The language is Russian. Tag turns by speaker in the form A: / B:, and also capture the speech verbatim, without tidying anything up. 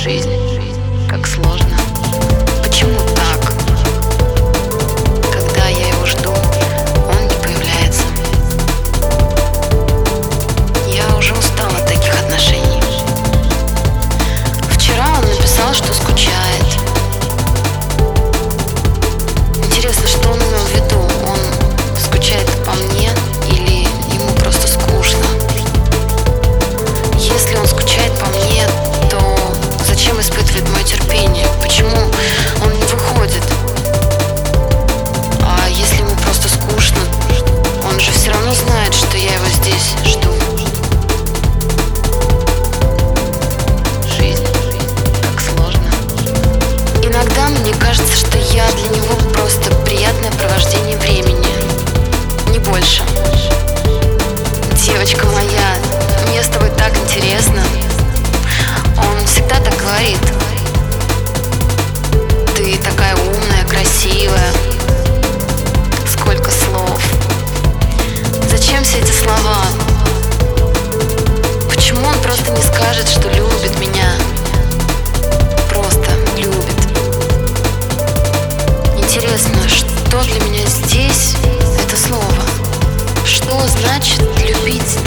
A: Жизнь, как сложно. Почему так? Когда я его жду, он не появляется. Я уже устала от таких отношений. Вчера он написал, что скучает. Интересно, что он имел в виду? Он скучает по мне или ему просто скучно? Если он скучает по мне, то зачем испытывает мое терпение? Почему он не выходит? А если ему просто скучно, он же все равно знает, что я его здесь жду. Жизнь, как сложно. Иногда мне кажется, что я для него просто приятное провождение времени, не больше. Девочка моя, мне с тобой так интересно. Он всегда так говорит. Ты такая умная, красивая. Сколько слов. Зачем все эти слова? Почему он просто не скажет, что любит меня? Просто любит. Интересно, что для меня здесь это слово? Что значит любить